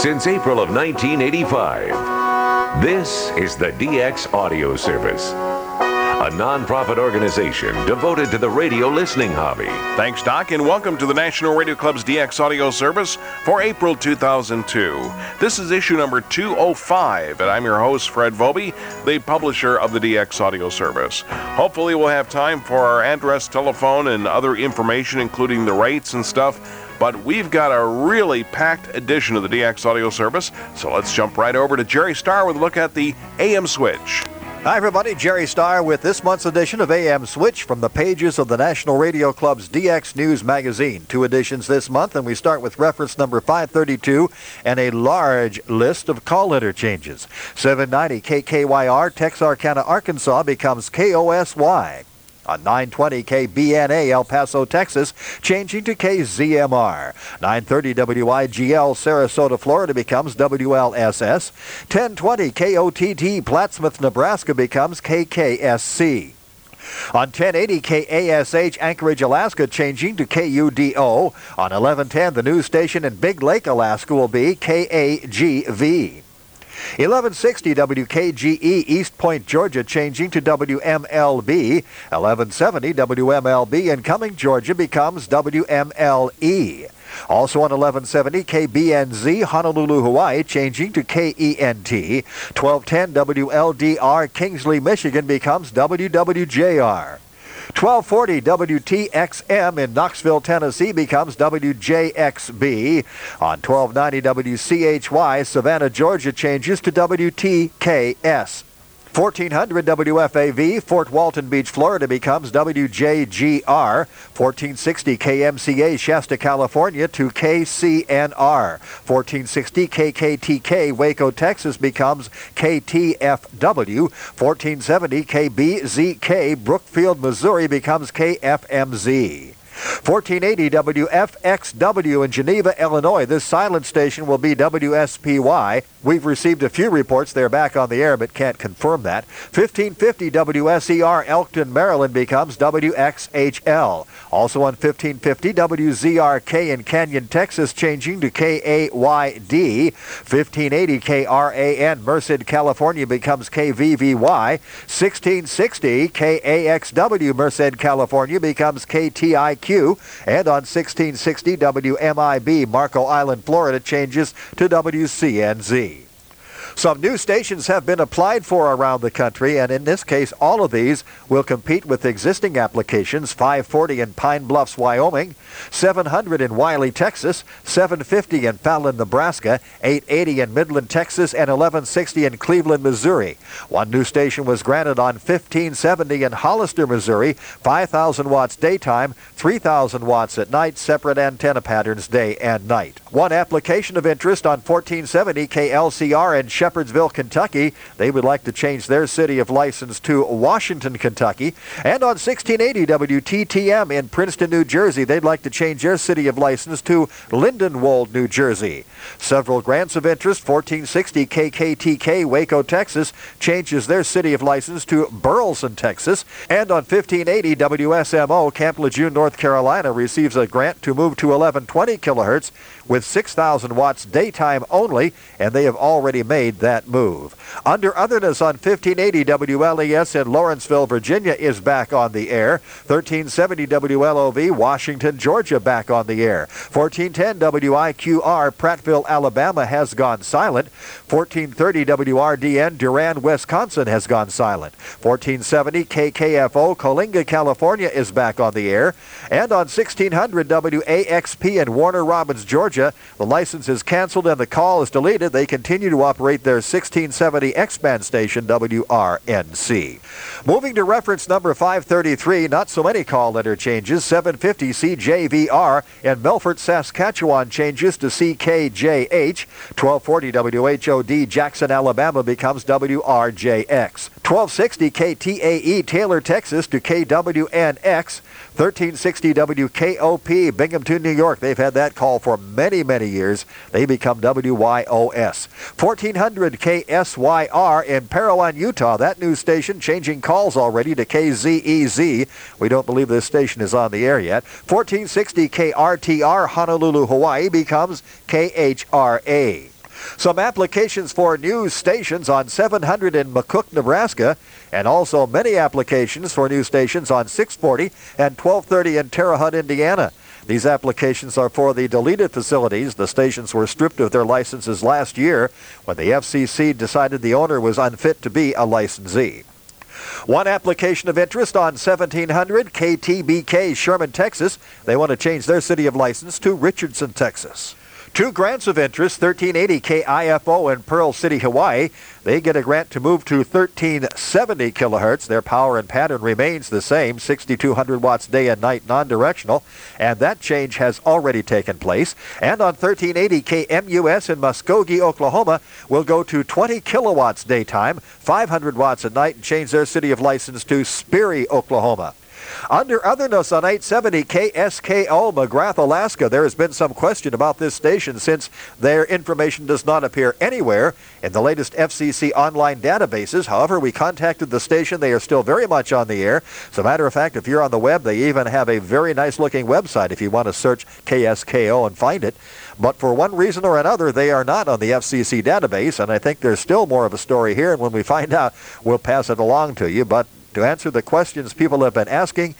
since April of 1985. This is the DX Audio Service, a non-profit organization devoted to the radio listening hobby. Thanks, Doc, and welcome to the National Radio Club's DX Audio Service for April 2002. This is issue number 205, and I'm your host, Fred Vobie, the publisher of the DX Audio Service. Hopefully we'll have time for our address, telephone, and other information, including the rates and stuff. But we've got a really packed edition of the DX Audio Service, so let's jump right over to Jerry Starr with a look at the AM Switch. Hi, everybody. Jerry Starr with this month's edition of AM Switch from the pages of the National Radio Club's DX News magazine. 2 editions this month, and we start with reference number 532 and a large list of call interchanges. 790 KKYR, Texarkana, Arkansas becomes KOSY. On 920 KBNA, El Paso, Texas, changing to KZMR. 930 WIGL, Sarasota, Florida becomes WLSS. 1020 KOTT, Plattsmouth, Nebraska becomes KKSC. On 1080 KASH, Anchorage, Alaska, changing to KUDO. On 1110, the news station in Big Lake, Alaska will be KAGV. 1160 WKGE, East Point, Georgia, changing to WMLB. 1170 WMLB in Cumming, Georgia, becomes WMLE. Also on 1170 KBNZ, Honolulu, Hawaii, changing to KENT. 1210 WLDR, Kingsley, Michigan, becomes WWJR. 1240 WTXM in Knoxville, Tennessee becomes WJXB. On 1290 WCHY, Savannah, Georgia changes to WTKS. 1400 WFAV, Fort Walton Beach, Florida becomes WJGR. 1460 KMCA, Shasta, California to KCNR. 1460 KKTK, Waco, Texas becomes KTFW. 1470 KBZK, Brookfield, Missouri becomes KFMZ. 1480 WFXW in Geneva, Illinois. This silent station will be WSPY. We've received a few reports they're back on the air but can't confirm that. 1550 WSER, Elkton, Maryland becomes WXHL. Also on 1550 WZRK in Canyon, Texas, changing to KAYD. 1580 KRAN, Merced, California becomes KVVY. 1660 KAXW, Merced, California becomes KTIQ. And on 1660 WMIB, Marco Island, Florida changes to WCNZ. Some new stations have been applied for around the country, and in this case, all of these will compete with existing applications. 540 in Pine Bluffs, Wyoming, 700 in Wiley, Texas, 750 in Fallon, Nebraska, 880 in Midland, Texas, and 1160 in Cleveland, Missouri. One new station was granted on 1570 in Hollister, Missouri, 5,000 watts daytime, 3,000 watts at night, separate antenna patterns day and night. One application of interest on 1470 KLCR in Shepherdsville, Kentucky. They would like to change their city of license to Washington, Kentucky. And on 1680 WTTM in Princeton, New Jersey, they'd like to change their city of license to Lindenwold, New Jersey. Several grants of interest. 1460 KKTK, Waco, Texas, changes their city of license to Burleson, Texas. And on 1580 WSMO, Camp Lejeune, North Carolina, receives a grant to move to 1120 kilohertz with 6,000 watts daytime only, and they have already made that move. Under otherness on 1580 WLES in Lawrenceville, Virginia is back on the air. 1370 WLOV, Washington, Georgia back on the air. 1410 WIQR, Prattville, Alabama has gone silent. 1430 WRDN, Durand, Wisconsin has gone silent. 1470 KKFO, Coalinga, California is back on the air. And on 1600 WAXP in Warner Robins, Georgia, the license is canceled and the call is deleted. They continue to operate their 1670 X-band station, WRNC. Moving to reference number 533, not so many call interchanges. 750 CJVR in Melfort, Saskatchewan changes to CKJH. 1240 WHOD, Jackson, Alabama becomes WRJX. 1260 KTAE, Taylor, Texas to KWNX. 1360 WKOP, Binghamton, New York. They've had that call for many, many years. They become WYOS. 1400 KSYR in Parowan, Utah. That news station changing calls already to KZEZ. We don't believe this station is on the air yet. 1460 KRTR, Honolulu, Hawaii becomes KHRA. Some applications for new stations on 700 in McCook, Nebraska, and also many applications for new stations on 640 and 1230 in Terre Haute, Indiana. These applications are for the deleted facilities. The stations were stripped of their licenses last year when the FCC decided the owner was unfit to be a licensee. One application of interest on 1700 KTBK, Sherman, Texas. They want to change their city of license to Richardson, Texas. Two grants of interest, 1380 KIFO in Pearl City, Hawaii. They get a grant to move to 1370 kilohertz. Their power and pattern remains the same, 6,200 watts day and night non-directional, and that change has already taken place. And on 1380 KMUS in Muskogee, Oklahoma, will go to 20 kilowatts daytime, 500 watts at night, and change their city of license to Sperry, Oklahoma. Under otherness on 870 KSKO, McGrath, Alaska, there has been some question about this station since their information does not appear anywhere in the latest FCC online databases. However, we contacted the station. They are still very much on the air. As a matter of fact, if you're on the web, they even have a very nice-looking website if you want to search KSKO and find it. But for one reason or another, they are not on the FCC database, and I think there's still more of a story here, and when we find out, we'll pass it along to you. But to answer the questions people have been asking,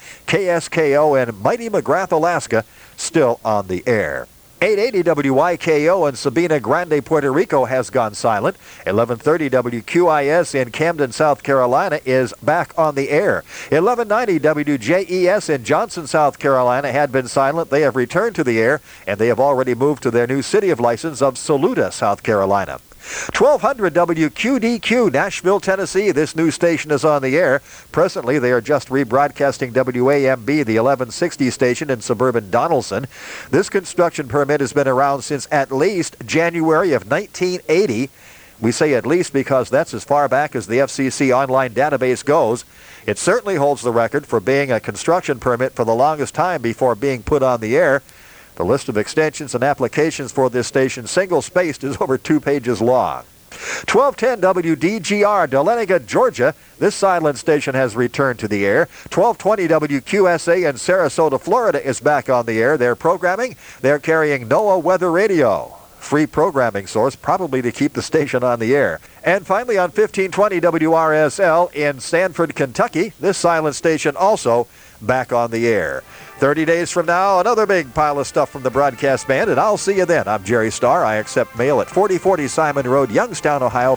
KSKO and mighty McGrath, Alaska, still on the air. 880 WYKO in Sabina Grande, Puerto Rico has gone silent. 1130 WQIS in Camden, South Carolina is back on the air. 1190 WJES in Johnson, South Carolina had been silent. They have returned to the air, and they have already moved to their new city of license of Saluda, South Carolina. 1200 WQDQ, Nashville, Tennessee. This new station is on the air. Presently, they are just rebroadcasting WAMB, the 1160 station in suburban Donaldson. This construction permit has been around since at least January of 1980. We say at least because that's as far back as the FCC online database goes. It certainly holds the record for being a construction permit for the longest time before being put on the air. The list of extensions and applications for this station, single-spaced, is over 2 pages long. 1210 WDGR, Dahlonega, Georgia. This silent station has returned to the air. 1220 WQSA in Sarasota, Florida is back on the air. They're programming. They're carrying NOAA Weather Radio. Free programming source, probably to keep the station on the air. And finally on 1520 WRSL in Sanford, Kentucky, this silent station also back on the air. 30 days from now, another big pile of stuff from the broadcast band, and I'll see you then. I'm Jerry Starr. I accept mail at 4040 Simon Road, Youngstown, Ohio,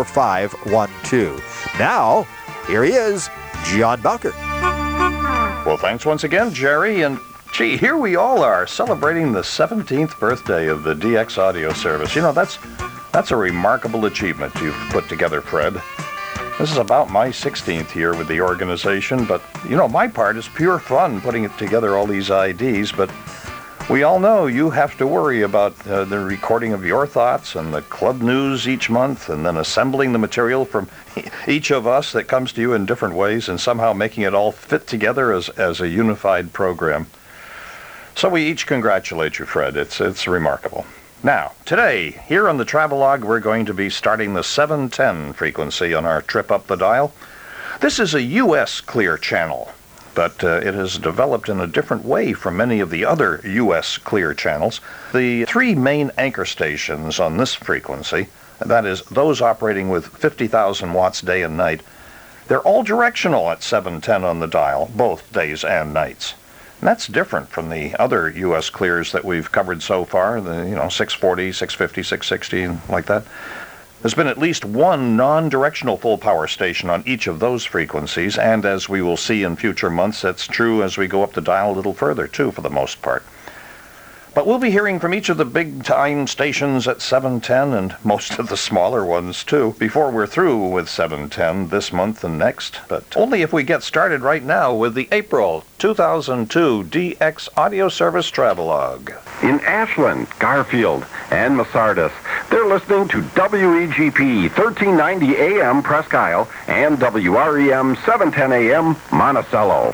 44512. Now, here he is, John Bowker. Well, thanks once again, Jerry, and gee, here we all are celebrating the 17th birthday of the DX audio service. You know, that's a remarkable achievement you've put together, Fred. This is about my 16th year with the organization, but, you know, my part is pure fun putting it together, all these IDs, but we all know you have to worry about the recording of your thoughts and the club news each month, and then assembling the material from each of us that comes to you in different ways and somehow making it all fit together as a unified program. So we each congratulate you, Fred. It's remarkable. Now, today, here on the Travelogue, we're going to be starting the 710 frequency on our trip up the dial. This is a U.S. clear channel, but it has developed in a different way from many of the other U.S. clear channels. The three main anchor stations on this frequency, that is, those operating with 50,000 watts day and night, they're all directional at 710 on the dial, both days and nights. And that's different from the other U.S. clears that we've covered so far, the 640, 650, 660, like that. There's been at least one non-directional full power station on each of those frequencies, and as we will see in future months, that's true as we go up the dial a little further, too, for the most part. But we'll be hearing from each of the big-time stations at 710 and most of the smaller ones, too, before we're through with 710 this month and next. But only if we get started right now with the April 2002 DX Audio Service Travelogue. In Ashland, Garfield, and Masardis, they're listening to WEGP 1390 AM Presque Isle and WREM 710 AM Monticello.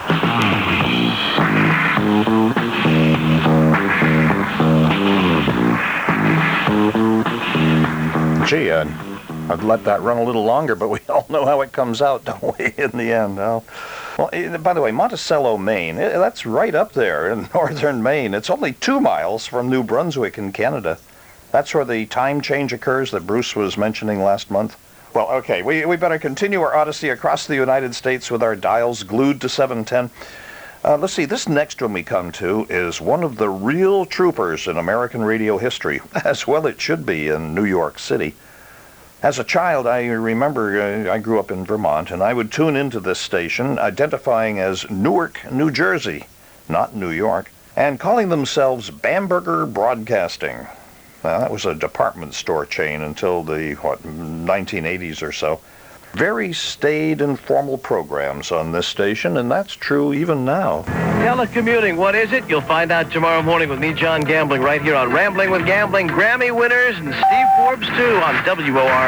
Gee, I'd let that run a little longer, but we all know how it comes out, don't we, in the end? Well, by the way, Monticello, Maine, that's right up there in northern Maine. It's only 2 miles from New Brunswick in Canada. That's where the time change occurs that Bruce was mentioning last month. Well, okay, we better continue our odyssey across the United States with our dials glued to 710. Let's see, this next one we come to is one of the real troopers in American radio history, as well it should be in New York City. As a child, I remember I grew up in Vermont, and I would tune into this station, identifying as Newark, New Jersey, not New York, and calling themselves Bamberger Broadcasting. Now, that was a department store chain until the, 1980s or so. Very staid and formal programs on this station, and that's true even now. Telecommuting, what is it? You'll find out tomorrow morning with me, John Gambling, right here on Rambling with Gambling. Grammy winners and Steve Forbes, too, on WOR.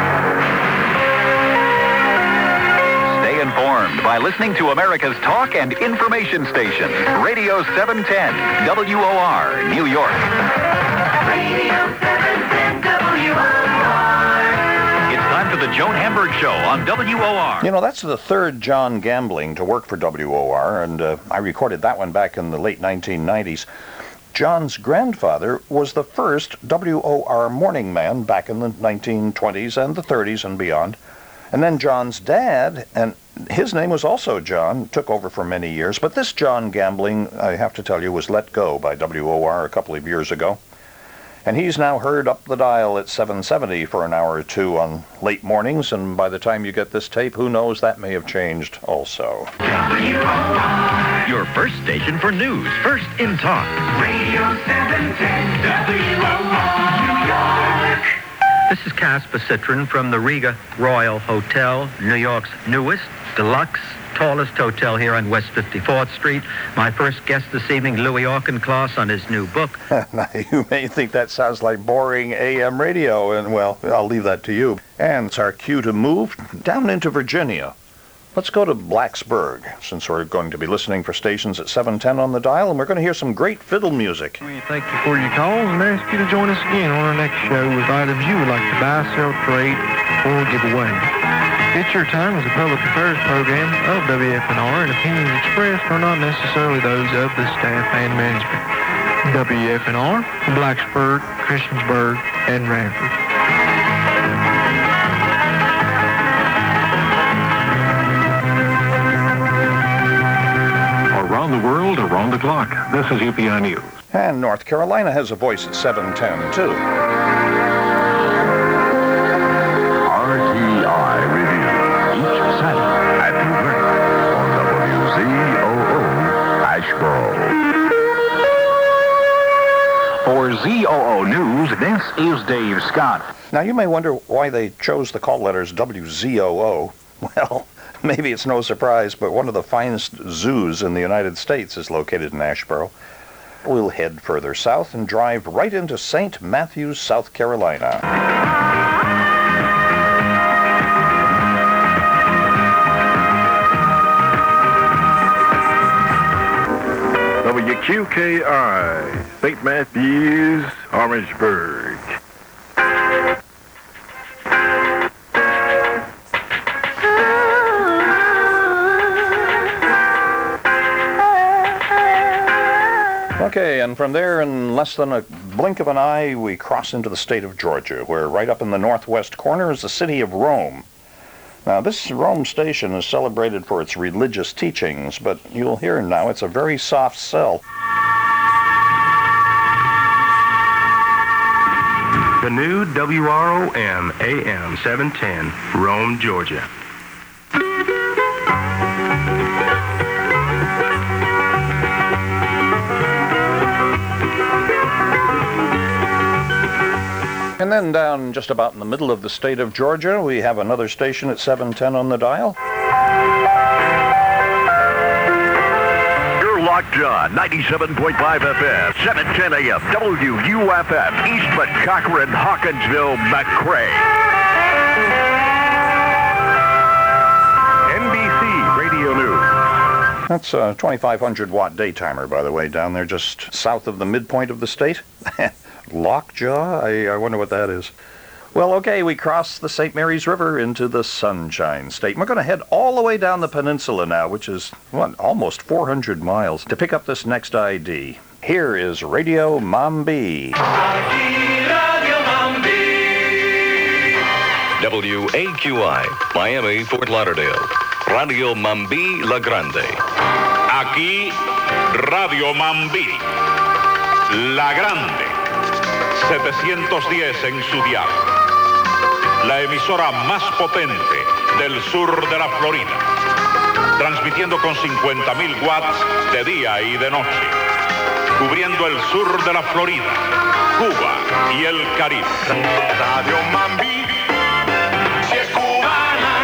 Stay informed by listening to America's talk and information station, Radio 710, WOR, New York. Radio 710 WOR. Time for the Joan Hamburg Show on WOR. You know, that's the third John Gambling to work for WOR, and I recorded that one back in the late 1990s. John's grandfather was the first WOR morning man back in the 1920s and the 30s and beyond. And then John's dad, and his name was also John, took over for many years. But this John Gambling, I have to tell you, was let go by WOR a couple of years ago. And he's now heard up the dial at 770 for an hour or two on late mornings, and by the time you get this tape, who knows, that may have changed also. Your first station for news, first in talk. Radio 710 WOR, New York. This is Casper Citron from the Riga Royal Hotel, New York's newest, deluxe, tallest hotel here on West 54th Street. My first guest this evening, Louis Auchincloss, on his new book. Now, you may think that sounds like boring AM radio, and, well, I'll leave that to you. And it's our cue to move down into Virginia. Let's go to Blacksburg, since we're going to be listening for stations at 710 on the dial, and we're going to hear some great fiddle music. We thank you for your calls and ask you to join us again on our next show with items you would like to buy, sell, trade, or give away. It's Your Time is a public affairs program of WFNR, and opinions expressed are not necessarily those of the staff and management. WFNR, Blacksburg, Christiansburg, and Ranford. Around the world, around the clock. This is UPI News. And North Carolina has a voice at 710, too. RTI Review. Each Saturday at 2:30 on WZOO Asheboro. For ZOO News, this is Dave Scott. Now, you may wonder why they chose the call letters WZOO. Well, maybe it's no surprise, but one of the finest zoos in the United States is located in Asheboro. We'll head further south and drive right into St. Matthews, South Carolina. WQKI, St. Matthews, Orangeburg. Okay, and from there, in less than a blink of an eye, we cross into the state of Georgia, where right up in the northwest corner is the city of Rome. Now, this Rome station is celebrated for its religious teachings, but you'll hear now it's a very soft sell. The new WROM AM 710, Rome, Georgia. And then down just about in the middle of the state of Georgia, we have another station at 710 on the dial. You're locked on 97.5 FM, 710 AM, WUFM, Eastman, Cochrane, Hawkinsville, McRae. NBC Radio News. That's a 2,500-watt daytimer, by the way, down there just south of the midpoint of the state. Lockjaw? I wonder what that is. Well, okay, we cross the St. Mary's River into the Sunshine State. We're going to head all the way down the peninsula now, which is, almost 400 miles, to pick up this next ID. Here is Radio Mambi. WAQI, Miami, Fort Lauderdale. Radio Mambí La Grande. Aquí, Radio Mambí, La Grande, 710 en su dial. La emisora más potente del sur de la Florida. Transmitiendo con 50.000 watts de día y de noche. Cubriendo el sur de la Florida, Cuba y el Caribe. Radio Mambí, si es cubana.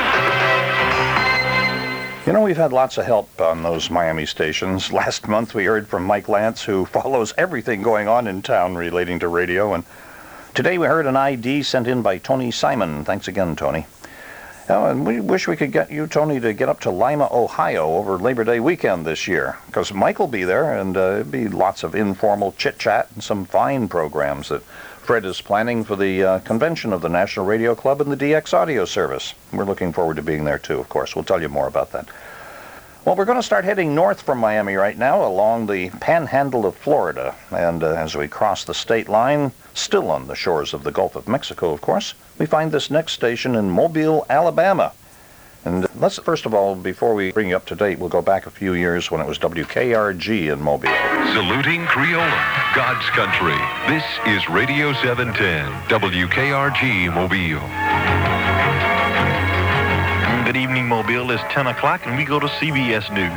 You know, we've had lots of help on those Miami stations. Last month we heard from Mike Lance, who follows everything going on in town relating to radio, and today we heard an ID sent in by Tony Simon. Thanks again, Tony. And we wish we could get you, Tony, to get up to Lima, Ohio over Labor Day weekend this year, because Mike will be there, and it'll be lots of informal chit-chat and some fine programs that Fred is planning for the convention of the National Radio Club and the DX Audio Service. We're looking forward to being there, too, of course. We'll tell you more about that. Well, we're going to start heading north from Miami right now along the panhandle of Florida. And as we cross the state line, still on the shores of the Gulf of Mexico, of course, we find this next station in Mobile, Alabama. And let's, first of all, before we bring you up to date, we'll go back a few years when it was WKRG in Mobile. Saluting Criolla, God's country. This is Radio 710, WKRG Mobile. Good evening, Mobile. It's 10 o'clock, and we go to CBS News.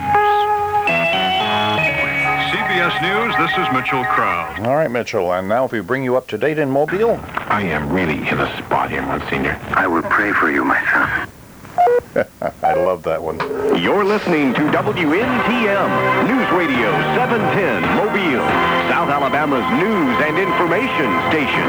CBS News, this is Mitchell Krause. All right, Mitchell, and now if we bring you up to date in Mobile. I am really in a spot here, Monsignor. I will pray for you, my son. I love that one. You're listening to WNTM, News Radio 710, Mobile, South Alabama's news and information station.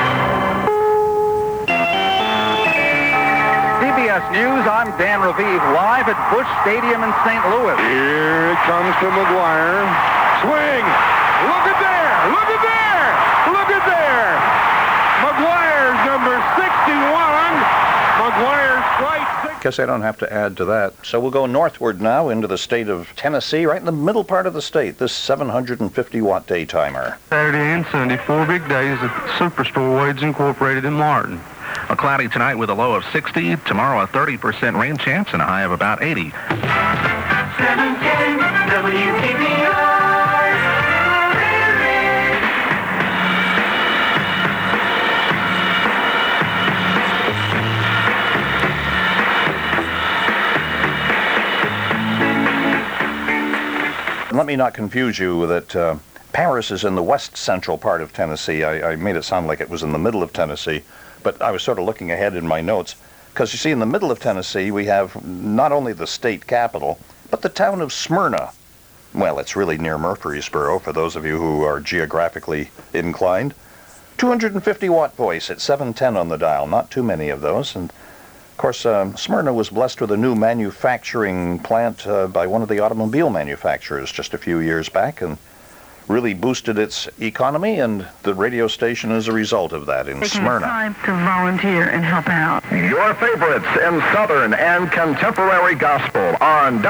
CBS News, I'm Dan Raviv, live at Busch Stadium in St. Louis. Here it comes to McGuire. Swing! Look at there! Look at there! Look at there! McGuire's number 61. McGuire strikes. Guess I don't have to add to that. So we'll go northward now into the state of Tennessee, right in the middle part of the state, this 750-watt daytimer. Saturday and Sunday, 4 big days at Superstore Wade's Incorporated in Martin. A cloudy tonight with a low of 60. Tomorrow a 30% rain chance and a high of about 80. 710 WPPR. Let me not confuse you that Paris is in the west central part of Tennessee. I made it sound like it was in the middle of Tennessee, but I was sort of looking ahead in my notes. Because you see, in the middle of Tennessee, we have not only the state capital, but the town of Smyrna. Well, it's really near Murfreesboro, for those of you who are geographically inclined. 250-watt voice at 710 on the dial, not too many of those. And of course, Smyrna was blessed with a new manufacturing plant by one of the automobile manufacturers just a few years back, and really boosted its economy, and the radio station is a result of that in Smyrna. Time to volunteer and help out. Your favorites in Southern and contemporary gospel on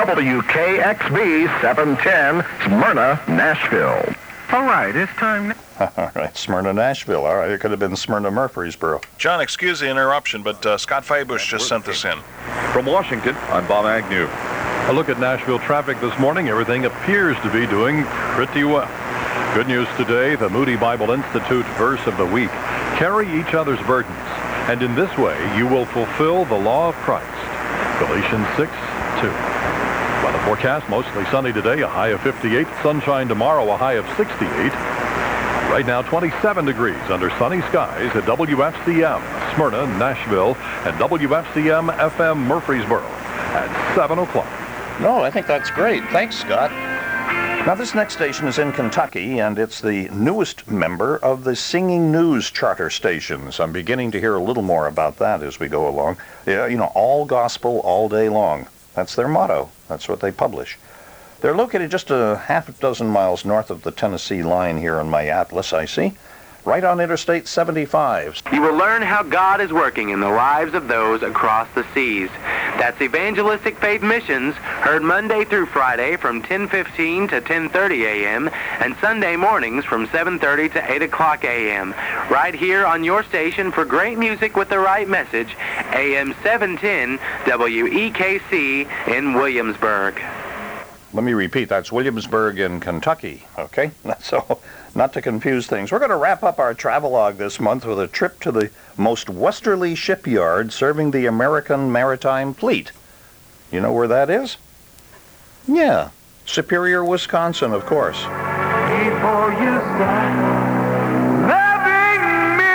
WKXB 710, Smyrna, Nashville. All right, it's time. All right, Smyrna, Nashville. All right, it could have been Smyrna, Murfreesboro. John, excuse the interruption, but Scott Fabush just sent this in. From Washington, I'm Bob Agnew. A look at Nashville traffic this morning. Everything appears to be doing pretty well. Good news today, the Moody Bible Institute verse of the week. Carry each other's burdens, and in this way you will fulfill the law of Christ. Galatians 6:2. Weather forecast, mostly sunny today, a high of 58. Sunshine tomorrow, a high of 68. Right now, 27 degrees under sunny skies at WFCM, Smyrna, Nashville, and WFCM FM Murfreesboro at 7 o'clock. No, I think that's great. Thanks, Scott. Now, this next station is in Kentucky, and it's the newest member of the Singing News charter stations. I'm beginning to hear a little more about that as we go along. Yeah, you know, all gospel all day long. That's their motto. That's what they publish. They're located just a half a dozen miles north of the Tennessee line here in my atlas, I see. right on Interstate 75. You will learn how God is working in the lives of those across the seas. That's Evangelistic Faith Missions, heard Monday through Friday from 10:15 to 10:30 a.m. and Sunday mornings from 7:30 to 8 o'clock a.m. right here on your station for great music with the right message, AM 710 WEKC in Williamsburg. Let me repeat, that's Williamsburg in Kentucky, okay? So, not to confuse things. We're going to wrap up our travelogue this month with a trip to the most westerly shipyard serving the American Maritime Fleet. You know where that is? Yeah, Superior, Wisconsin, of course. Before you start loving me.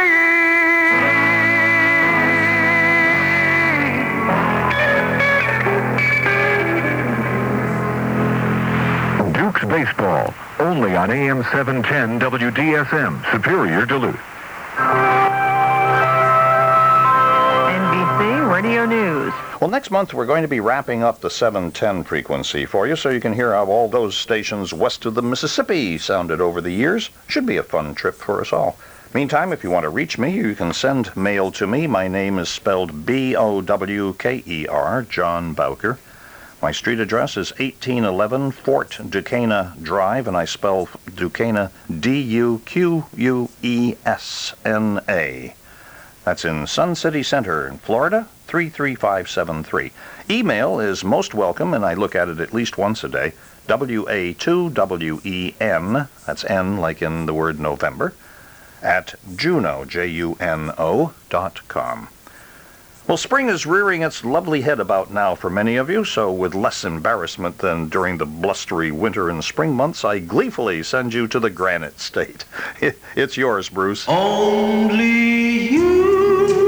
Duke's Baseball, only on AM 710 WDSM, Superior, Duluth. NBC Radio News. Well, next month we're going to be wrapping up the 710 frequency for you so you can hear how all those stations west of the Mississippi sounded over the years. Should be a fun trip for us all. Meantime, if you want to reach me, you can send mail to me. My name is spelled Bowker, John Bowker. My street address is 1811 Fort Duquesne Drive, and I spell Duquesne Duquesna. That's in Sun City Center in Florida, 33573. Email is most welcome, and I look at it at least once a day. WA2WEN, that's N like in the word November, at juno.com. Well, spring is rearing its lovely head about now for many of you, so with less embarrassment than during the blustery winter and spring months, I gleefully send you to the Granite State. It's yours, Bruce. Only you.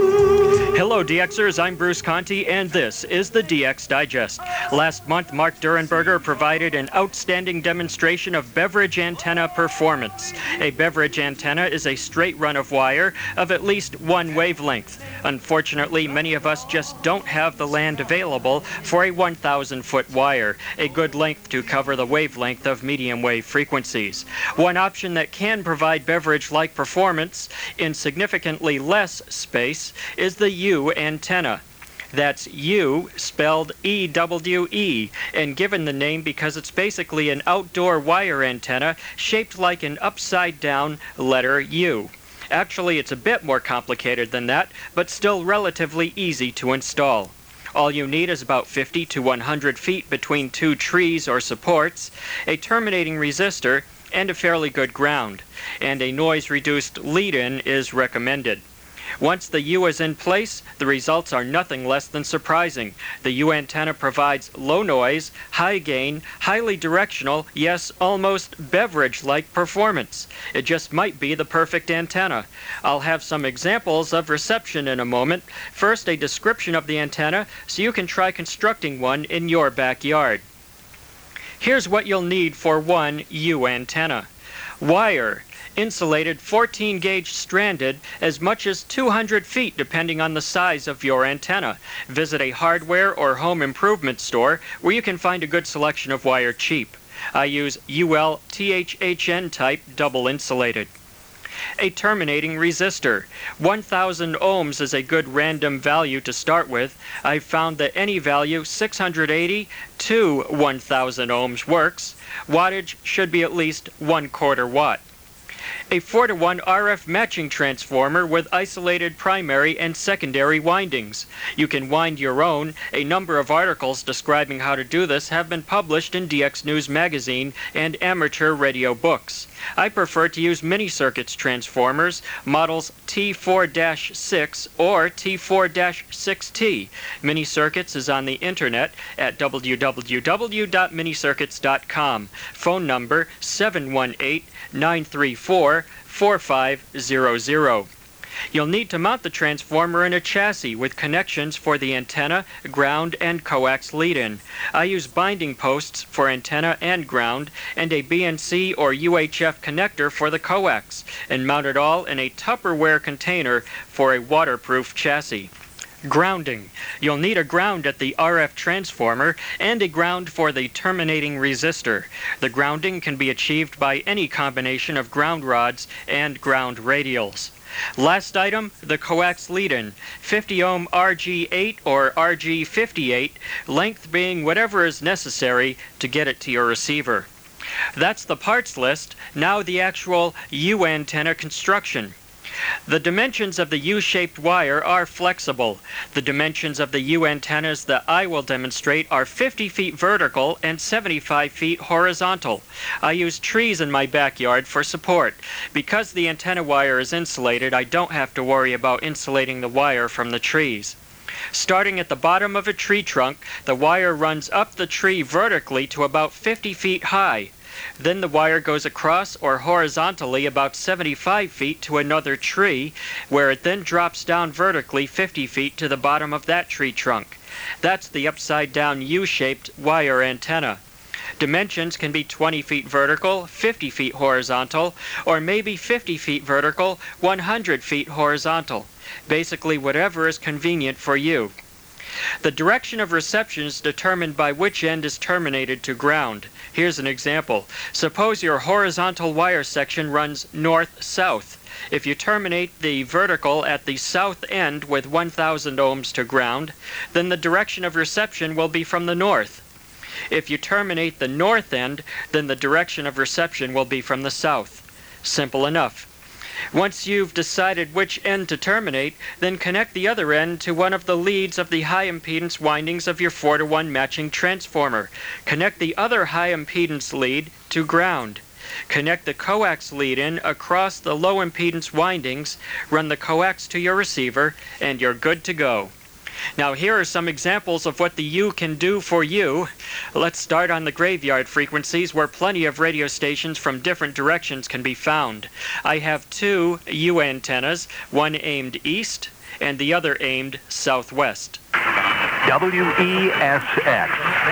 Hello, DXers. I'm Bruce Conti, and this is the DX Digest. Last month, Mark Durenberger provided an outstanding demonstration of beverage antenna performance. A beverage antenna is a straight run of wire of at least one wavelength. Unfortunately, many of us just don't have the land available for a 1,000-foot wire, a good length to cover the wavelength of medium wave frequencies. One option that can provide beverage-like performance in significantly less space is the U antenna. That's U, spelled E-W-E, and given the name because it's basically an outdoor wire antenna shaped like an upside-down letter U. Actually, it's a bit more complicated than that, but still relatively easy to install. All you need is about 50 to 100 feet between two trees or supports, a terminating resistor, and a fairly good ground. And a noise-reduced lead-in is recommended. Once the U is in place, the results are nothing less than surprising. The U antenna provides low noise, high gain, highly directional, yes, almost beverage-like performance. It just might be the perfect antenna. I'll have some examples of reception in a moment. First, a description of the antenna so you can try constructing one in your backyard. Here's what you'll need for one U antenna. Wire. Insulated 14-gauge stranded as much as 200 feet depending on the size of your antenna. Visit a hardware or home improvement store where you can find a good selection of wire cheap. I use UL THHN type double insulated. A terminating resistor. 1,000 ohms is a good random value to start with. I've found that any value 680 to 1,000 ohms works. Wattage should be at least 1/4 watt. A 4-to-1 RF matching transformer with isolated primary and secondary windings. You can wind your own. A number of articles describing how to do this have been published in DX News magazine and amateur radio books. I prefer to use mini-circuits transformers, models T4-6 or T4-6T. Mini-circuits is on the internet at www.minicircuits.com. Phone number 718-934-4500. You'll need to mount the transformer in a chassis with connections for the antenna, ground, and coax lead-in. I use binding posts for antenna and ground, and a BNC or UHF connector for the coax, and mount it all in a Tupperware container for a waterproof chassis. Grounding. You'll need a ground at the RF transformer and a ground for the terminating resistor. The grounding can be achieved by any combination of ground rods and ground radials. Last item, the coax lead-in, 50 ohm RG8 or RG58, length being whatever is necessary to get it to your receiver. That's the parts list. Now the actual U antenna construction. The dimensions of the U-shaped wire are flexible. The dimensions of the U antennas that I will demonstrate are 50 feet vertical and 75 feet horizontal. I use trees in my backyard for support. Because the antenna wire is insulated, I don't have to worry about insulating the wire from the trees. Starting at the bottom of a tree trunk, the wire runs up the tree vertically to about 50 feet high. Then the wire goes across or horizontally about 75 feet to another tree, where it then drops down vertically 50 feet to the bottom of that tree trunk. That's the upside-down U-shaped wire antenna. Dimensions can be 20 feet vertical, 50 feet horizontal, or maybe 50 feet vertical, 100 feet horizontal. Basically, whatever is convenient for you. The direction of reception is determined by which end is terminated to ground. Here's an example. Suppose your horizontal wire section runs north-south. If you terminate the vertical at the south end with 1,000 ohms to ground, then the direction of reception will be from the north. If you terminate the north end, then the direction of reception will be from the south. Simple enough. Once you've decided which end to terminate, then connect the other end to one of the leads of the high impedance windings of your 4-to-1 matching transformer. Connect the other high impedance lead to ground. Connect the coax lead in across the low impedance windings, run the coax to your receiver, and you're good to go. Now here are some examples of what the U can do for you. Let's start on the graveyard frequencies, where plenty of radio stations from different directions can be found. I have two U antennas, one aimed east and the other aimed southwest. WESX.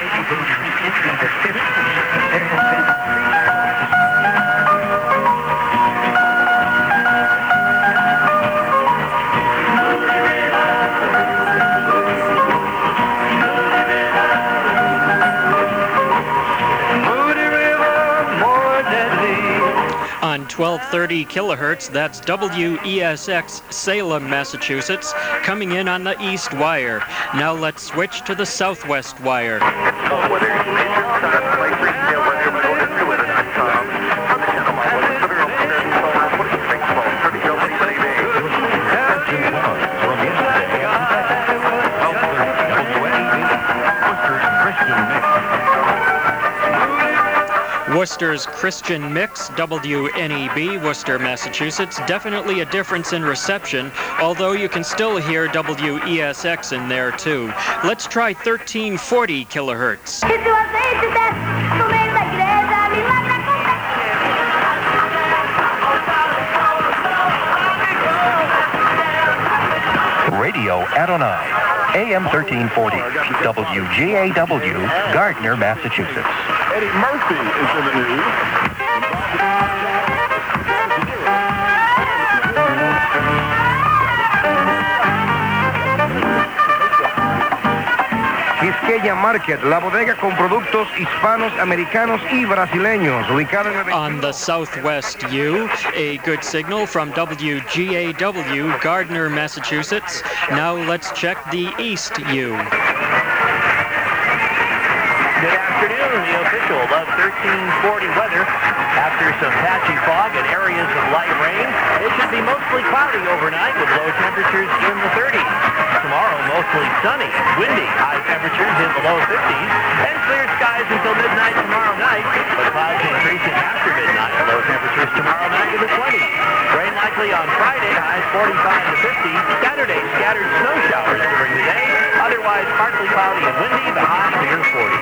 On 1230 kilohertz, that's WESX, Salem, Massachusetts, coming in on the east wire. Now let's switch to the southwest wire. Worcester's Christian Mix, WNEB, Worcester, Massachusetts. Definitely a difference in reception, although you can still hear WESX in there too. Let's try 1340 kilohertz. Radio Adonai, AM 1340, WGAW, Gardner, Massachusetts. Eddie Murphy is in the news. Quisqueya Market, la bodega con productos hispanos, americanos y brasileños, ubicada en el... On the southwest U, a good signal from WGAW, Gardner, Massachusetts. Now let's check the east U. Good afternoon, the official of 1340 weather. After some patchy fog and areas of light rain, it should be mostly cloudy overnight with low temperatures in the 30s. Tomorrow, mostly sunny, windy, high temperatures in the low 50s, and clear skies until midnight tomorrow night, but clouds increasing after midnight, low temperatures tomorrow night in the 20s. Rain likely on Friday, highs 45 to 50. Saturday, scattered snow showers during the day. Otherwise, partly cloudy and windy, the high near 40.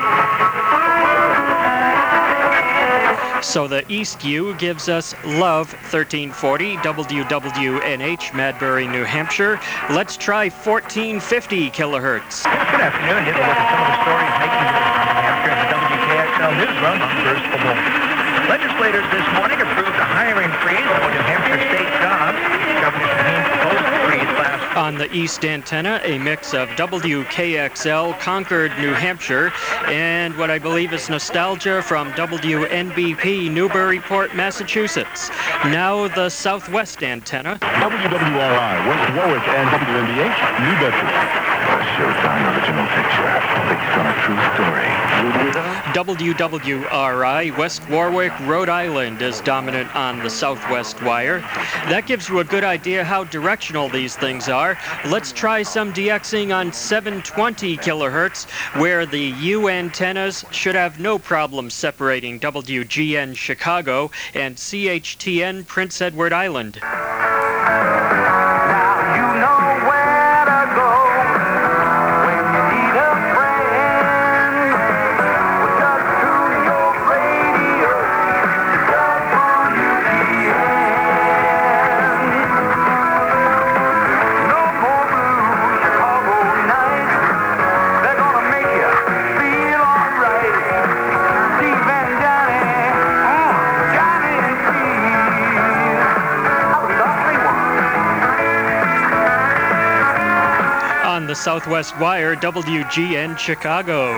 So the East U gives us Love 1340, WWNH, Madbury, New Hampshire. Let's try 1450 kilohertz. Good afternoon. Here's a look at some of the stories making it in New Hampshire in the WKXL newsroom. I'm Bruce Pavone. Legislators this morning approved a hiring freeze for New Hampshire state jobs. Governor Shaheen proposed the freeze last On the east antenna, a mix of WKXL, Concord, New Hampshire, and what I believe is nostalgia from WNBP, Newburyport, Massachusetts. Now the southwest antenna. WWRI, West Warwick, and WNBH, New Bedford. A Showtime original picture based on a true story. WWRI, West Warwick, Rhode Island is dominant on the southwest wire. That gives you a good idea how directional these things are. Let's try some DXing on 720 kilohertz, where the U antennas should have no problem separating WGN Chicago and CHTN Prince Edward Island. The Southwest Wire, WGN Chicago.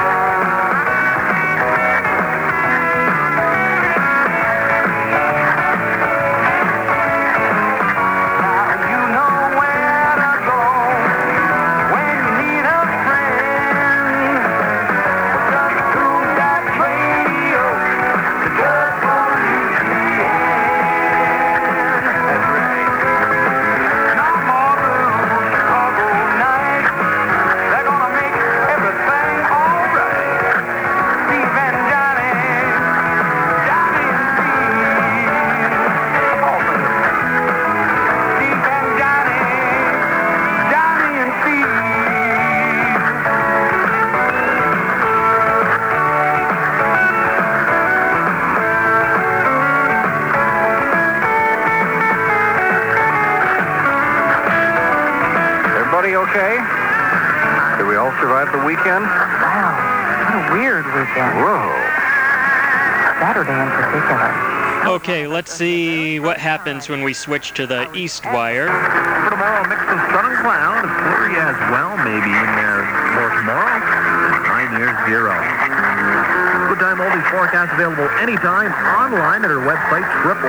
Okay? Did we all survive the weekend? Wow, what a weird weekend. Whoa. Saturday in particular. Okay, let's see what happens when we switch to the east wire. For tomorrow, a mix of sun and cloud. Flurry as well, maybe in there for tomorrow. High near 0. Good time oldies forecast available anytime online at our website,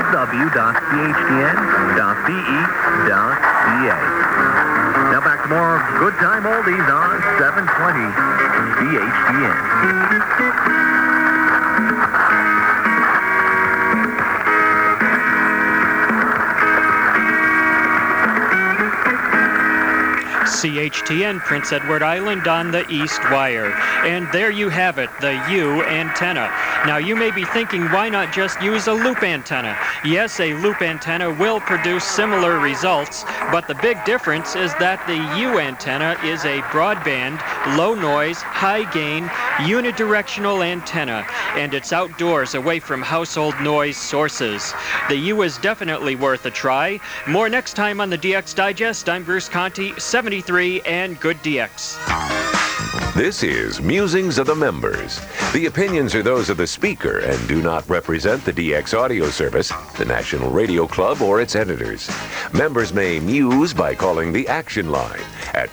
www.chtn.be.ca. Now back to more Good Time Oldies on 720 CHTN. CHTN Prince Edward Island on the east wire. And there you have it, the U antenna. Now you may be thinking, why not just use a loop antenna? Yes, a loop antenna will produce similar results, but the big difference is that the U antenna is a broadband, low noise, high gain, unidirectional antenna, and it's outdoors away from household noise sources. The U is definitely worth a try. More next time on the DX Digest. I'm Bruce Conti, 73 and good DX. This is Musings of the Members. The opinions are those of the speaker and do not represent the DX Audio Service, the National Radio Club, or its editors. Members may muse by calling the Action Line at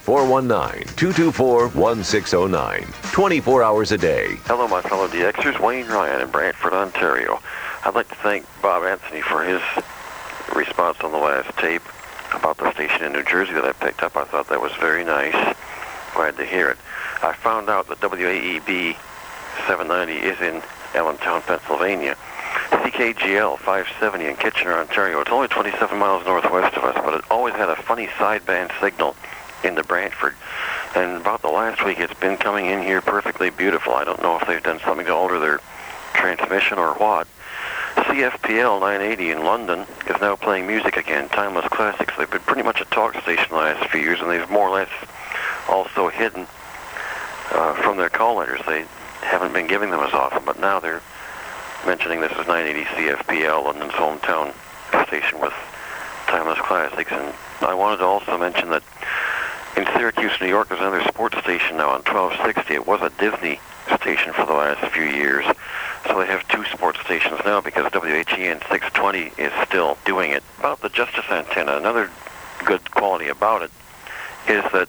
419-224-1609, 24 hours a day. Hello, my fellow DXers. Wayne Ryan in Brantford, Ontario. I'd like to thank Bob Anthony for his response on the last tape about the station in New Jersey that I picked up. I thought that was very nice. Glad to hear it. I found out that WAEB 790 is in Allentown, Pennsylvania. CKGL 570 in Kitchener, Ontario. It's only 27 miles northwest of us, but it always had a funny sideband signal into Brantford. And about the last week, it's been coming in here perfectly beautiful. I don't know if they've done something to alter their transmission or what. CFPL 980 in London is now playing music again, timeless classics. They've been pretty much a talk station the last few years, and they've more or less also hidden from their call letters. They haven't been giving them as often, but now they're mentioning this is 980 CFPL, London's hometown station with timeless classics. And I wanted to also mention that in Syracuse, New York, there's another sports station now on 1260. It was a Disney station for the last few years. So they have two sports stations now because WHEN 620 is still doing it. About the Justice antenna, another good quality about it is that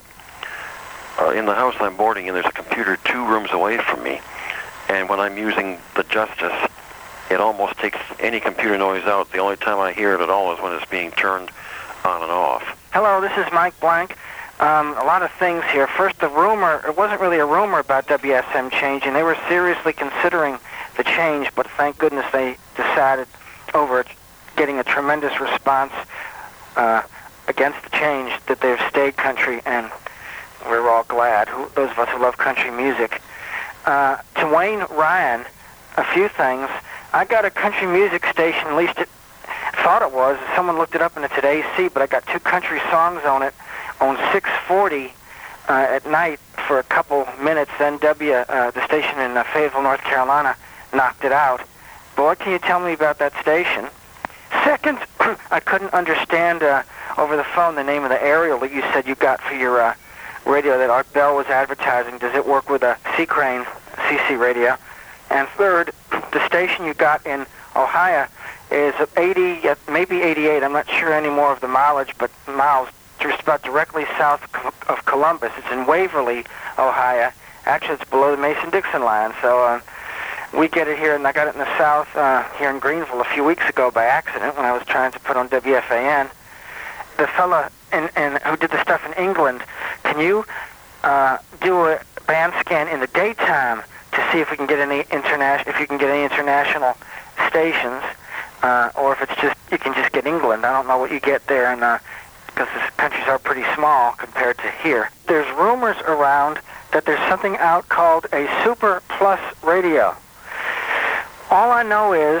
in the house I'm boarding in, there's a computer 2 rooms away from me. And when I'm using the Justice, it almost takes any computer noise out. The only time I hear it at all is when it's being turned on and off. Hello, this is Mike Blank. A lot of things here. First, the rumor, it wasn't really a rumor about WSM changing. They were seriously considering the change, but thank goodness they decided over it, getting a tremendous response against the change, that they've stayed country, and we're all glad, those of us who love country music. To Wayne Ryan, a few things. I got a country music station, at least it thought it was. Someone looked it up in a Today's C, but I got 2 country songs on it on 640 at night for a couple minutes. Then the station in Fayetteville, North Carolina, knocked it out. But what can you tell me about that station? Second, I couldn't understand over the phone the name of the aerial that you said you got for your radio that Art Bell was advertising. Does it work with a C-Crane CC radio? And third, the station you got in Ohio is 80, maybe 88. I'm not sure anymore of the mileage, but miles just about directly south of Columbus. It's in Waverly, Ohio. Actually, it's below the Mason-Dixon line. So we get it here, and I got it in the south here in Greenville a few weeks ago by accident when I was trying to put on WFAN. The fella who did the stuff in England, can you do a band scan in the daytime to see if we can get any international stations, or if it's just you can just get England. I don't know what you get there, and because the countries are pretty small compared to here. There's rumors around that there's something out called a Super Plus radio. All I know is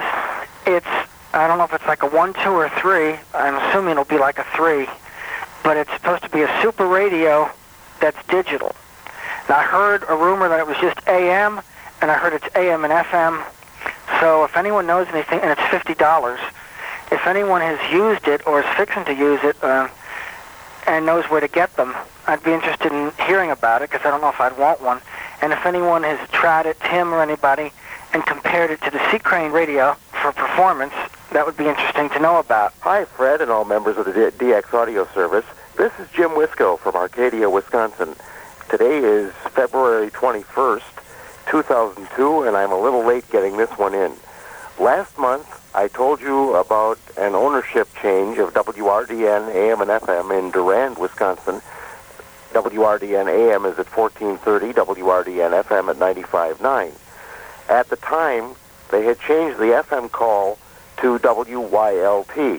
I don't know if it's like a 1, 2, or 3. I'm assuming it'll be like a 3. But it's supposed to be a super radio that's digital. Now, I heard a rumor that it was just AM, and I heard it's AM and FM. So if anyone knows anything, and it's $50, if anyone has used it or is fixing to use it and knows where to get them, I'd be interested in hearing about it, because I don't know if I'd want one. And if anyone has tried it, Tim or anybody, and compared it to the C-Crane radio for performance, that would be interesting to know about. Hi, Fred, and all members of the DX Audio Service. This is Jim Wisco from Arcadia, Wisconsin. Today is February 21st, 2002, and I'm a little late getting this one in. Last month, I told you about an ownership change of WRDN AM and FM in Durand, Wisconsin. WRDN AM is at 1430, WRDN FM at 95.9. At the time, they had changed the FM call to WYLP.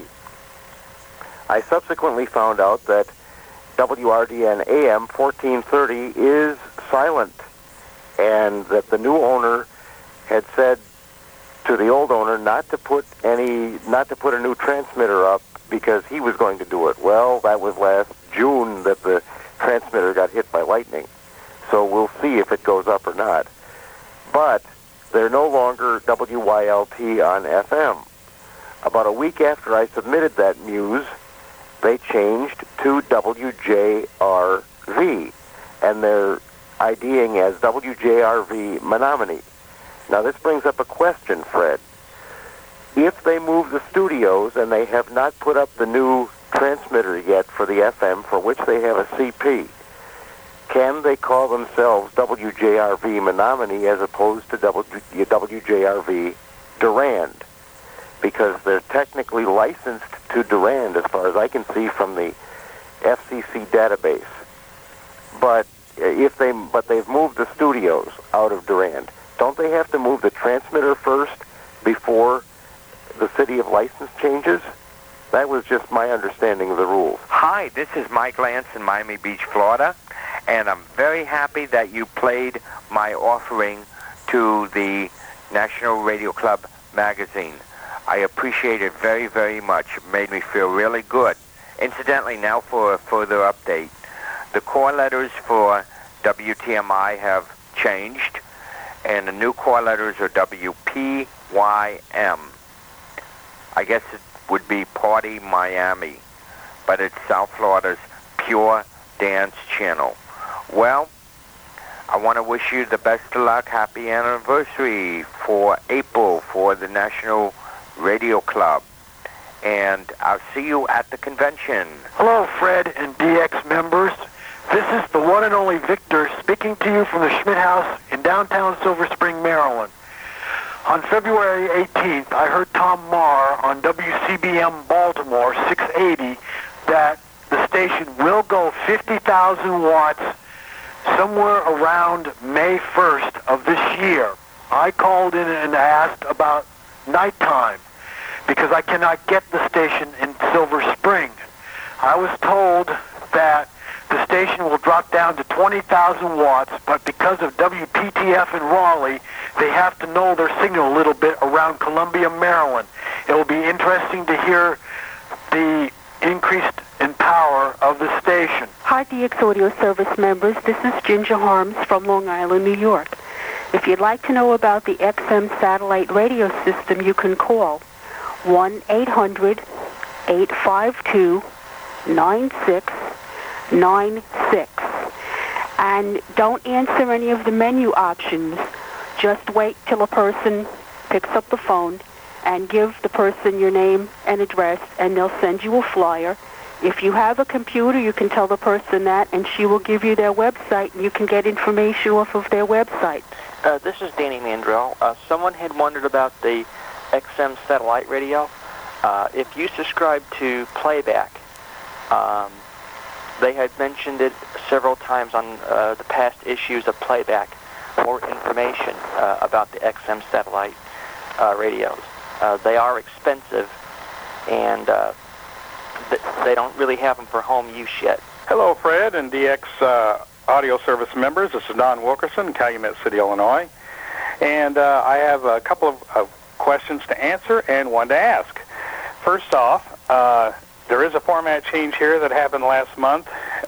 I subsequently found out that WRDN AM 1430 is silent, and that the new owner had said to the old owner not to put a new transmitter up because he was going to do it. Well, that was last June that the transmitter got hit by lightning. So we'll see if it goes up or not. But they're no longer WYLP on FM. About a week after I submitted that news, they changed to WJRV, and they're IDing as WJRV Menominee. Now, this brings up a question, Fred. If they move the studios and they have not put up the new transmitter yet for the FM, for which they have a CP, can they call themselves WJRV Menominee as opposed to WJRV Durand? Because they're technically licensed to Durand, as far as I can see from the FCC database. But they've moved the studios out of Durand. Don't they have to move the transmitter first before the city of license changes? That was just my understanding of the rules. Hi, this is Mike Lance in Miami Beach, Florida, and I'm very happy that you played my offering to the National Radio Club magazine. I appreciate it very, very much. It made me feel really good. Incidentally, now for a further update. The core letters for WTMI have changed, and the new core letters are WPYM. I guess it would be Party Miami, but it's South Florida's pure dance channel. Well, I want to wish you the best of luck. Happy anniversary for April for the National Radio Club, and I'll see you at the convention. Hello, Fred and DX members. This is the one and only Victor speaking to you from the Schmidt House in downtown Silver Spring, Maryland. On February 18th, I heard Tom Marr on WCBM Baltimore 680 that the station will go 50,000 watts somewhere around May 1st of this year. I called in and asked about nighttime because I cannot get the station in Silver Spring. I was told that the station will drop down to 20,000 watts, but because of WPTF in Raleigh, they have to know their signal a little bit around Columbia, Maryland. It will be interesting to hear the increased in power of the station. Hi, DX Audio Service members. This is Ginger Harms from Long Island, New York. If you'd like to know about the XM satellite radio system, you can call 1-800-852-9696. And don't answer any of the menu options. Just wait till a person picks up the phone and give the person your name and address, and they'll send you a flyer. If you have a computer, you can tell the person that, and she will give you their website, and you can get information off of their website. This is Danny Mandrell. Someone had wondered about the XM satellite radio. If you subscribe to Playback, they had mentioned it several times on the past issues of Playback for information about the XM satellite radios. They are expensive, and they don't really have them for home use yet. Hello, Fred and DX Audio Service members. This is Don Wilkerson, Calumet City, Illinois. And I have a couple of questions to answer and one to ask. First off, there is a format change here that happened last month.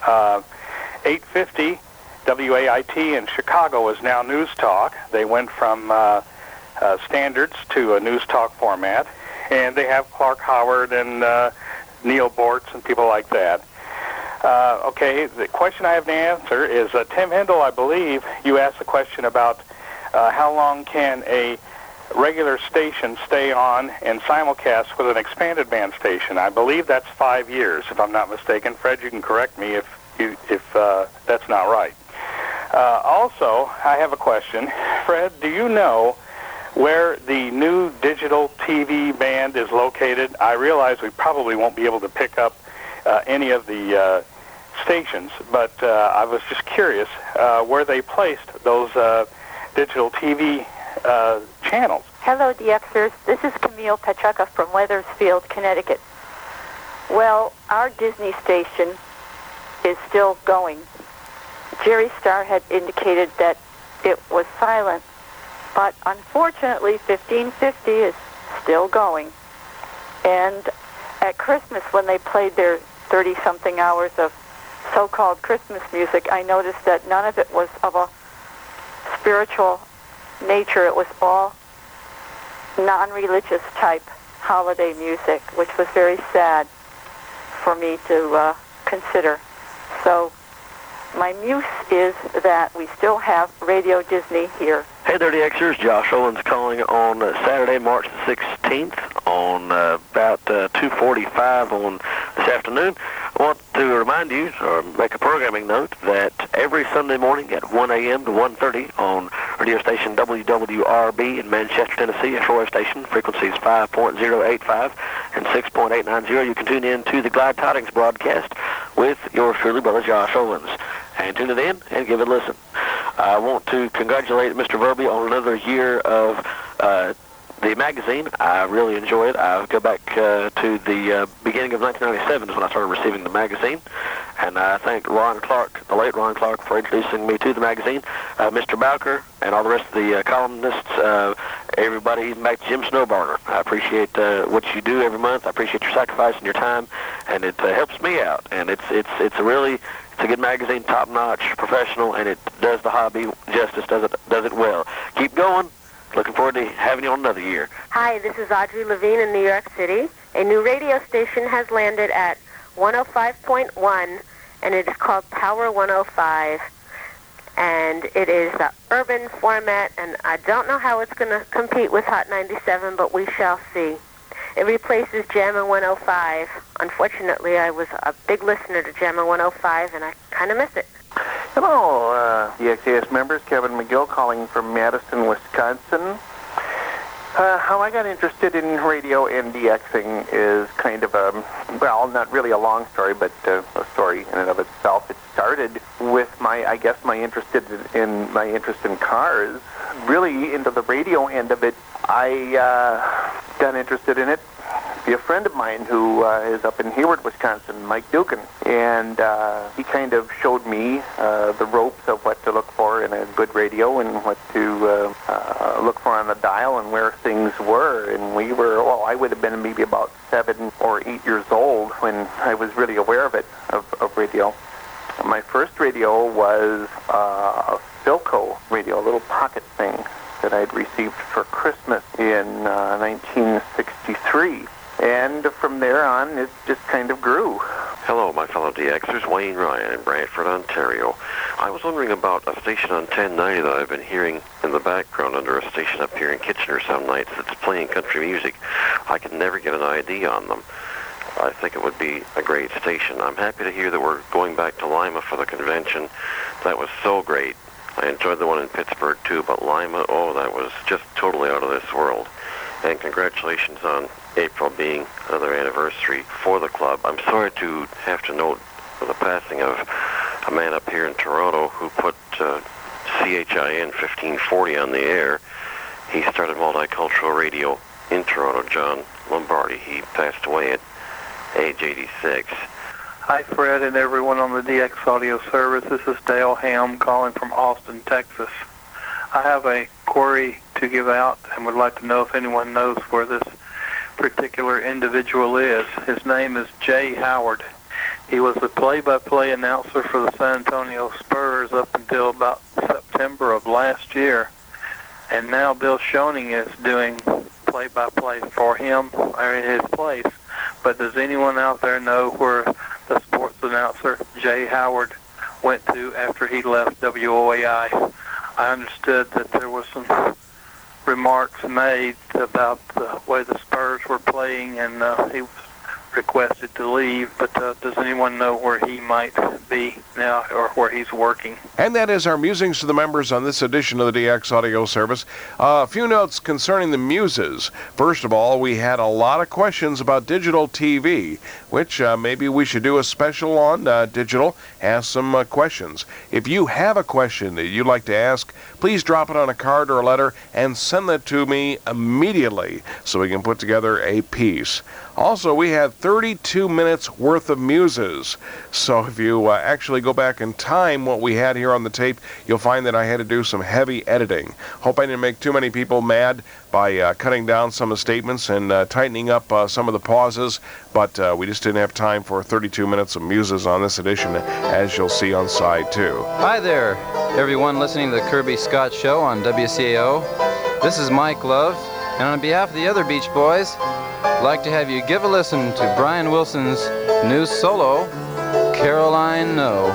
850 WAIT in Chicago is now News Talk. They went from standards to a News Talk format, and they have Clark Howard and Neil Bortz and people like that. Okay, the question I have to answer is, Tim Hindle, I believe you asked the question about how long can a regular station stay on and simulcast with an expanded band station. I believe that's 5 years, if I'm not mistaken. Fred, you can correct me if that's not right. Also, I have a question. Fred, do you know where the new digital TV band is located? I realize we probably won't be able to pick up any of the stations, but I was just curious where they placed those digital TV channels. Hello, DXers. This is Camille Pachuca from Weathersfield, Connecticut. Well, our Disney station is still going. Jerry Starr had indicated that it was silent, but unfortunately 1550 is still going. And at Christmas, when they played their 30-something hours of so-called Christmas music, I noticed that none of it was of a spiritual nature. It was all non-religious type holiday music, which was very sad for me to consider. So my muse is that we still have Radio Disney here. Hey there, DXers. Josh Owens calling on Saturday, March the 16th on about 2:45 on this afternoon. I want to remind you, or make a programming note, that every Sunday morning at 1 a.m. to 1:30 on radio station WWRB in Manchester, Tennessee, a shortwave station, frequencies 5.085 and 6.890, you can tune in to the Glide Tidings broadcast with yours truly, Brother Josh Owens. And tune it in and give it a listen. I want to congratulate Mr. Verby on another year of the magazine. I really enjoy it. I go back to the beginning of 1997 is when I started receiving the magazine. And I thank Ron Clark, the late Ron Clark, for introducing me to the magazine. Mr. Bowker and all the rest of the columnists, everybody, even back to Jim Snowbarger. I appreciate what you do every month. I appreciate your sacrifice and your time, and it helps me out. And it's a really... It's a good magazine, top-notch, professional, and it does the hobby justice, does it well. Keep going. Looking forward to having you on another year. Hi, this is Audrey Levine in New York City. A new radio station has landed at 105.1, and it is called Power 105. And it is the urban format, and I don't know how it's going to compete with Hot 97, but we shall see. It replaces JAMA 105. Unfortunately, I was a big listener to JAMA 105, and I kind of miss it. Hello, DXAS members. Kevin McGill calling from Madison, Wisconsin. How I got interested in radio and DXing is kind of well, not really a long story, but a story in and of itself. It started with my interest in cars. Really into the radio end of it, I got interested in it. A friend of mine who is up in Hayward, Wisconsin, Mike Dukin, and he kind of showed me the ropes of what to look for in a good radio and what to look for on the dial and where things were. And I would have been maybe about 7 or 8 years old when I was really aware of it, of radio. My first radio was a Philco radio, a little pocket thing that I'd received for Christmas in 1963. And from there on, it just kind of grew. Hello, my fellow DXers. Wayne Ryan in Brantford, Ontario. I was wondering about a station on 1090 that I've been hearing in the background under a station up here in Kitchener some nights that's playing country music. I can never get an ID on them. I think it would be a great station. I'm happy to hear that we're going back to Lima for the convention. That was so great. I enjoyed the one in Pittsburgh, too, but Lima, that was just totally out of this world. And congratulations on April being another anniversary for the club. I'm sorry to have to note the passing of a man up here in Toronto who put CHIN 1540 on the air. He started multicultural radio in Toronto, John Lombardi. He passed away at age 86. Hi, Fred, and everyone on the DX Audio Service. This is Dale Ham calling from Austin, Texas. I have a query to give out and would like to know if anyone knows where this particular individual is. His name is Jay Howard. He was the play-by-play announcer for the San Antonio Spurs up until about September of last year. And now Bill Schoening is doing play-by-play for him or in his place. But does anyone out there know where the sports announcer Jay Howard went to after he left WOAI? I understood that there was some remarks made about the way the Spurs were playing, and he was requested to leave, but does anyone know where he might be now or where he's working? And that is our musings to the members on this edition of the DX Audio Service. A few notes concerning the muses. First of all, we had a lot of questions about digital TV, which maybe we should do a special on digital, ask some questions. If you have a question that you'd like to ask, please drop it on a card or a letter and send that to me immediately so we can put together a piece. Also, we had 32 minutes worth of muses. So if you actually go back and time what we had here on the tape, you'll find that I had to do some heavy editing. Hope I didn't make too many people mad by cutting down some of the statements and tightening up some of the pauses, but we just didn't have time for 32 minutes of muses on this edition, as you'll see on side 2. Hi there, everyone listening to the Kirby Scott Show on WCAO. This is Mike Love, and on behalf of the other Beach Boys, I'd like to have you give a listen to Brian Wilson's new solo, Caroline No.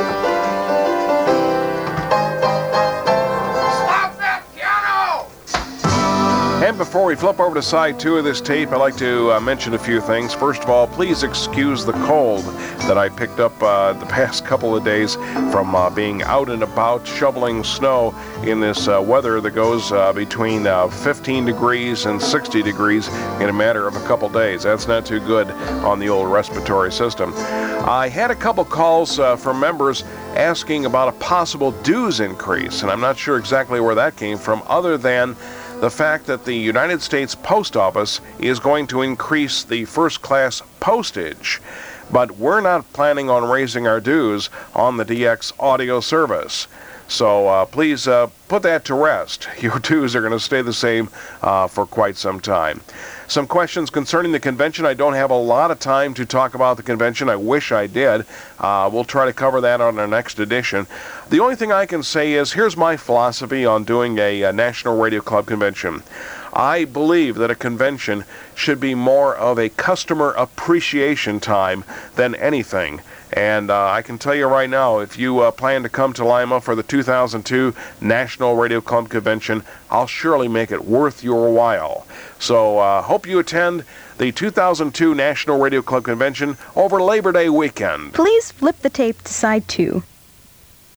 Stop that piano! And before we flip over to side 2 of this tape, I'd like to mention a few things. First of all, please excuse the cold that I picked up the past couple of days from being out and about shoveling snow in this weather that goes between 15 degrees and 60 degrees in a matter of a couple days. That's not too good on the old respiratory system. I had a couple calls from members asking about a possible dues increase, and I'm not sure exactly where that came from, other than the fact that the United States Post Office is going to increase the first-class postage. But we're not planning on raising our dues on the DX Audio Service. So please put that to rest. Your dues are going to stay the same for quite some time. Some questions concerning the convention. I don't have a lot of time to talk about the convention. I wish I did. We'll try to cover that on our next edition. The only thing I can say is here's my philosophy on doing a National Radio Club convention. I believe that a convention should be more of a customer appreciation time than anything. And I can tell you right now, if you plan to come to Lima for the 2002 National Radio Club Convention, I'll surely make it worth your while. So hope you attend the 2002 National Radio Club Convention over Labor Day weekend. Please flip the tape to side 2.